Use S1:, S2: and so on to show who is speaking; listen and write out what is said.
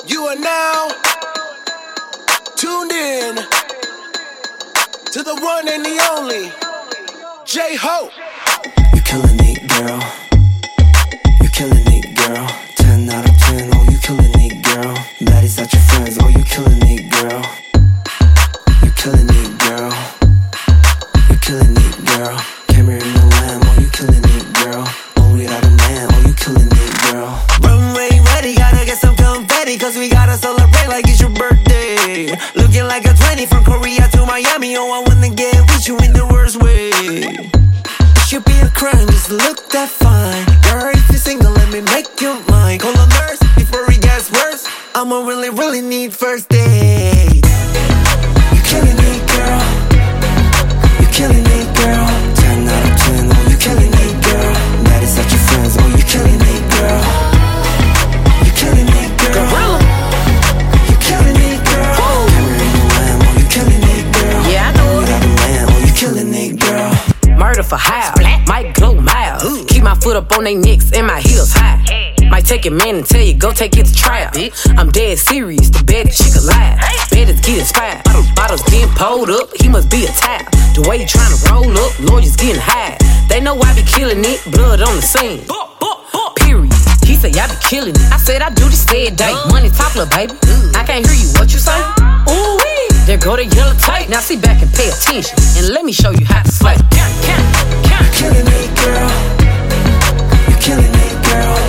S1: You are now tuned in to the one and the only J-Ho.
S2: You're killing it, girl. You're killing it, girl. 10 out of 10, oh, you killing it, girl. Baddies at your friends, oh, you killing it, girl. You're killing it, girl. You're killing it, girl. Camera in the lamb, oh, you killing it, girl. Oh, without a man, oh, you killing it, girl.
S3: Runway ready, gotta get some confetti, cause we gotta celebrate like it's your birthday. Looking like a 20 from Korea to Miami, oh, I wanna get with you in the worst way. It should be a crime just to look that fine. Girl, if you're single, let me make you mine. Call a nurse before it gets worse. I'ma really need first date.
S2: You're killing it, girl. You're killing it, girl. 10 out of 10, oh, you killing it, girl. Baddies at your friends, oh, you killing it, girl. You're killing it, girl. You're killing it, girl. Camera in the lamb, oh, you killing it, girl.
S3: Yeah, I know.
S2: Without a man, oh, you killing it, girl.
S3: Murder for hire, might glow miles. Keep my foot up on they necks and my heels high. Might take your man and tell you, go take it to trial. I'm dead serious, the baddest chick alive. Baddest get inspired. Bottles getting pulled up, he must be a type. The way he tryna roll up, lawyers getting high. They know I be killing it, blood on the scene. Period. He say I be killing it. I said I do this every day. Money talk, little baby. I can't hear you, what you say? Ooh wee. There go the yellow tape. Now sit back and pay attention, and let me show you how to slay.
S2: You're killing it, girl. You're killing it, girl.